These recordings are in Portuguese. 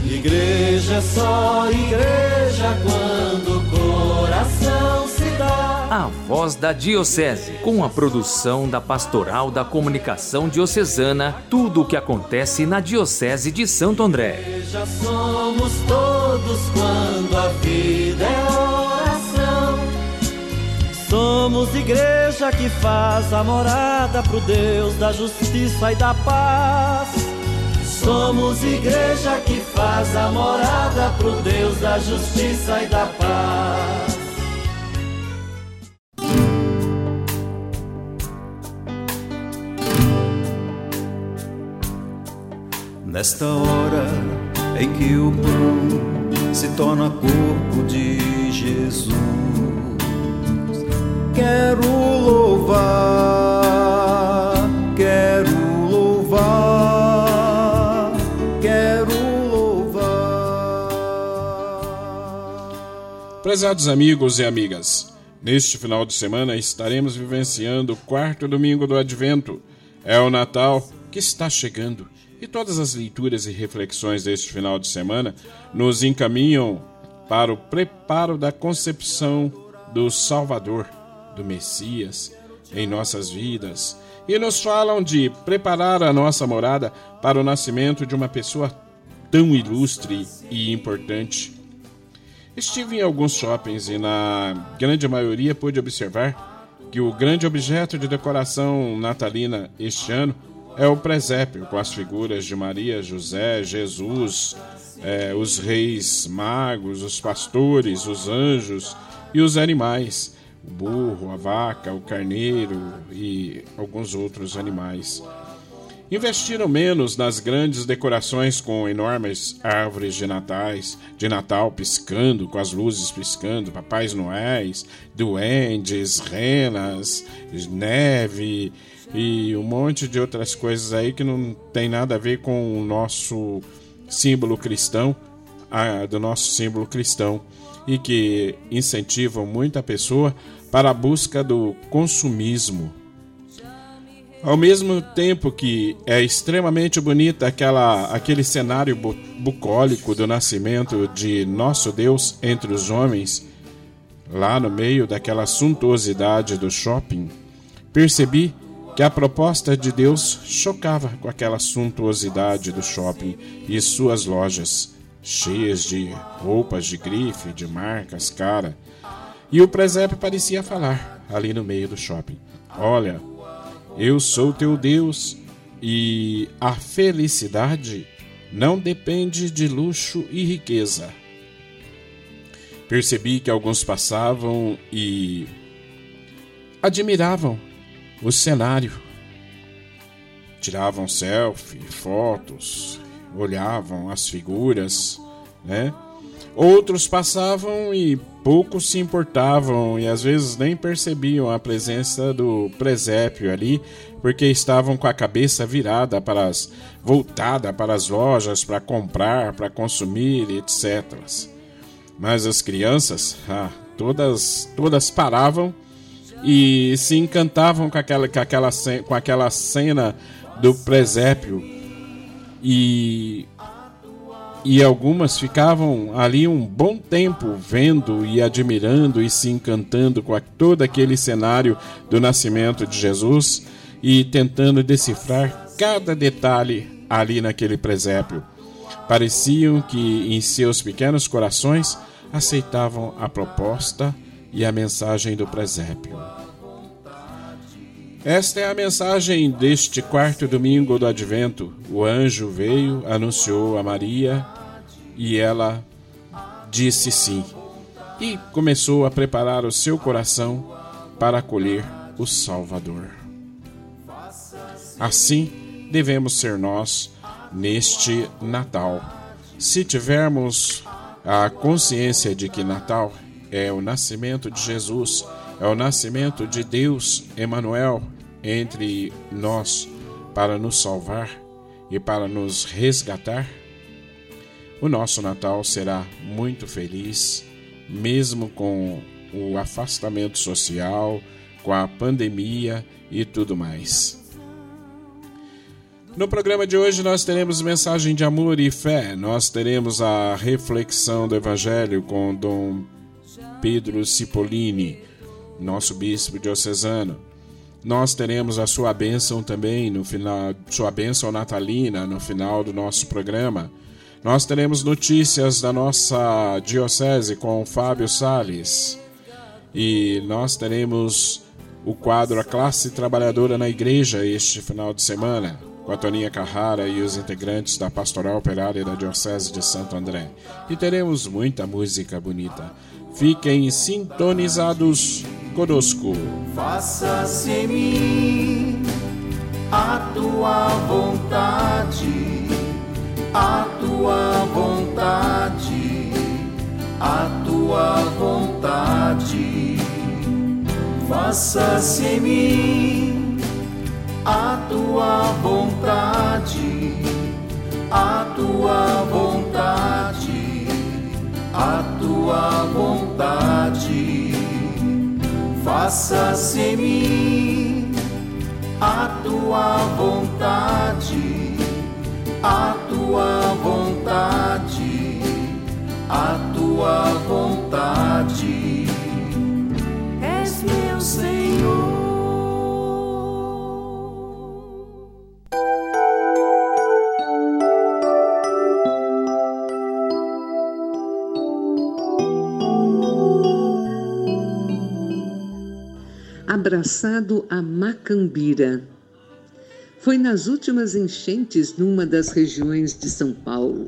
Igreja é só igreja quando o coração se dá. A Voz da Diocese, com a produção da Pastoral da Comunicação Diocesana, tudo o que acontece na Diocese de Santo André. Igreja somos todos quando a vida é oração. Somos igreja que faz a morada pro Deus da justiça e da paz. Somos igreja que faz a morada pro Deus da justiça e da paz. Nesta hora em que o pão se torna corpo de Jesus, quero louvar, quero louvar, quero louvar. Prezados amigos e amigas, neste final de semana estaremos vivenciando o 4º domingo do Advento. É o Natal que está chegando. E todas as leituras e reflexões deste final de semana nos encaminham para o preparo da concepção do Salvador, do Messias, em nossas vidas. E nos falam de preparar a nossa morada para o nascimento de uma pessoa tão ilustre e importante. Estive em alguns shoppings e na grande maioria pude observar que o grande objeto de decoração natalina este ano é o presépio, com as figuras de Maria, José, Jesus, os reis magos, os pastores, os anjos e os animais, o burro, a vaca, o carneiro e alguns outros animais. Investiram menos nas grandes decorações com enormes árvores de Natal piscando, com as luzes piscando, Papais Noéis, duendes, renas, neve e um monte de outras coisas aí que não tem nada a ver com o nosso símbolo cristão, do nosso símbolo cristão, e que incentivam muito a pessoa para a busca do consumismo. Ao mesmo tempo que é extremamente bonita aquele cenário bucólico do nascimento de nosso Deus entre os homens, lá no meio daquela suntuosidade do shopping, percebi que a proposta de Deus chocava com aquela suntuosidade do shopping e suas lojas, cheias de roupas de grife, de marcas, cara. E o presépio parecia falar ali no meio do shopping. Olha, eu sou teu Deus e a felicidade não depende de luxo e riqueza. Percebi que alguns passavam e admiravam o cenário. Tiravam selfie, fotos, olhavam as figuras, né? Outros passavam e pouco se importavam e às vezes nem percebiam a presença do presépio ali, porque estavam com a cabeça voltada para as lojas, para comprar, para consumir, etc. Mas as crianças, todas paravam e se encantavam com aquela cena do presépio e algumas ficavam ali um bom tempo vendo e admirando e se encantando com todo aquele cenário do nascimento de Jesus e tentando decifrar cada detalhe ali naquele presépio. Pareciam que em seus pequenos corações aceitavam a proposta e a mensagem do presépio. Esta é a mensagem deste 4º domingo do Advento. O anjo veio, anunciou a Maria e ela disse sim. E começou a preparar o seu coração para acolher o Salvador. Assim devemos ser nós neste Natal. Se tivermos a consciência de que Natal é o nascimento de Jesus, é o nascimento de Deus, Emanuel, entre nós, para nos salvar e para nos resgatar, o nosso Natal será muito feliz, mesmo com o afastamento social, com a pandemia e tudo mais. No programa de hoje nós teremos mensagem de amor e fé, nós teremos a reflexão do Evangelho com Dom Pedro Cipollini, nosso bispo diocesano. Nós teremos a sua bênção também, no final, sua bênção natalina no final do nosso programa. Nós teremos notícias da nossa diocese com Fábio Salles. E nós teremos o quadro A Classe Trabalhadora na Igreja este final de semana, com a Toninha Carrara e os integrantes da Pastoral Operária da Diocese de Santo André. E teremos muita música bonita. Fiquem sintonizados conosco. Faça-se em mim a tua vontade, a tua vontade, a tua vontade. Faça-se em mim a tua vontade, a tua vontade, a tua vontade. Faça-se em mim a tua vontade, a tua vontade, a tua vontade. És meu Senhor. Abraçado a Macambira. Foi nas últimas enchentes numa das regiões de São Paulo.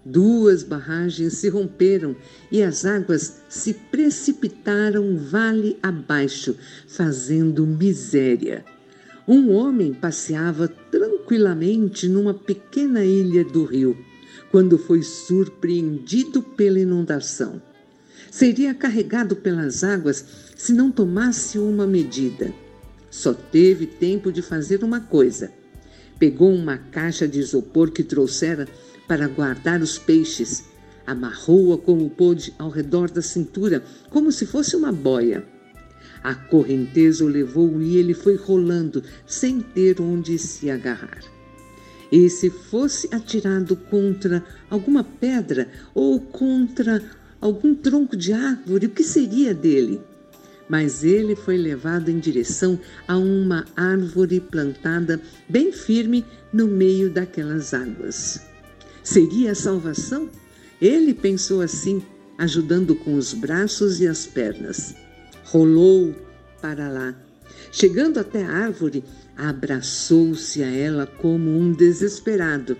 2 barragens se romperam e as águas se precipitaram vale abaixo, fazendo miséria. Um homem passeava tranquilamente numa pequena ilha do rio, quando foi surpreendido pela inundação. Seria carregado pelas águas se não tomasse uma medida. Só teve tempo de fazer uma coisa. Pegou uma caixa de isopor que trouxera para guardar os peixes, amarrou-a como pôde ao redor da cintura, como se fosse uma boia. A correnteza o levou e ele foi rolando, sem ter onde se agarrar. E se fosse atirado contra alguma pedra ou contra algum tronco de árvore, o que seria dele? Mas ele foi levado em direção a uma árvore plantada bem firme no meio daquelas águas. Seria a salvação? Ele pensou assim, ajudando com os braços e as pernas. Rolou para lá. Chegando até a árvore, abraçou-se a ela como um desesperado.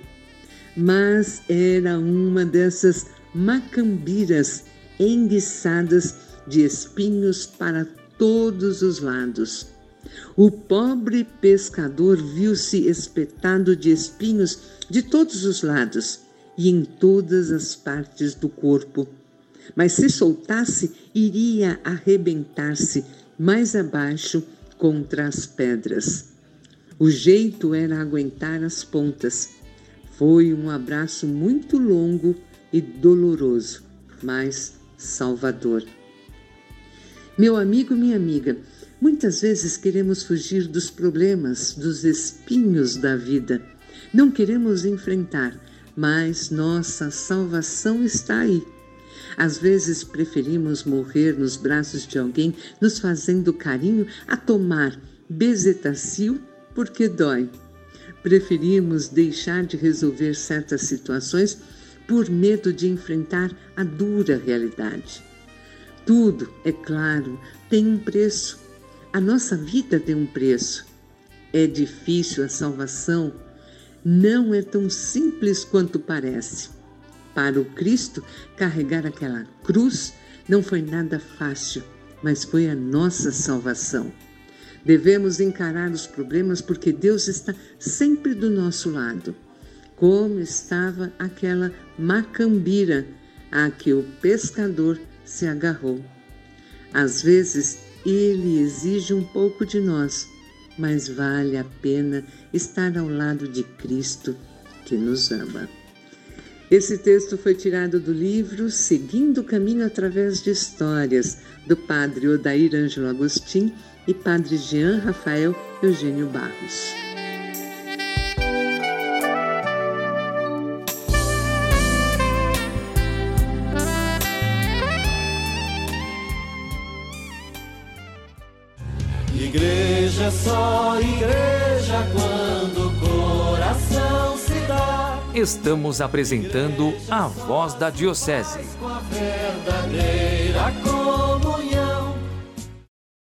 Mas era uma dessas macambiras enguiçadas de espinhos para todos os lados. O pobre pescador viu-se espetado de espinhos de todos os lados e em todas as partes do corpo. Mas se soltasse, iria arrebentar-se mais abaixo contra as pedras. O jeito era aguentar as pontas. Foi um abraço muito longo e doloroso, mas salvador. Meu amigo, minha amiga, muitas vezes queremos fugir dos problemas, dos espinhos da vida. Não queremos enfrentar, mas nossa salvação está aí. Às vezes preferimos morrer nos braços de alguém, nos fazendo carinho, a tomar bezetacil porque dói. Preferimos deixar de resolver certas situações por medo de enfrentar a dura realidade. Tudo, é claro, tem um preço. A nossa vida tem um preço. É difícil a salvação. Não é tão simples quanto parece. Para o Cristo, carregar aquela cruz não foi nada fácil, mas foi a nossa salvação. Devemos encarar os problemas porque Deus está sempre do nosso lado. Como estava aquela macambira a que o pescador se agarrou. Às vezes, ele exige um pouco de nós, mas vale a pena estar ao lado de Cristo, que nos ama. Esse texto foi tirado do livro Seguindo o Caminho através de Histórias, do padre Odair Ângelo Agostinho e padre Jean Rafael Eugênio Barros. Igreja é só igreja quando o coração se dá. Estamos apresentando a Voz da Diocese. Com a verdadeira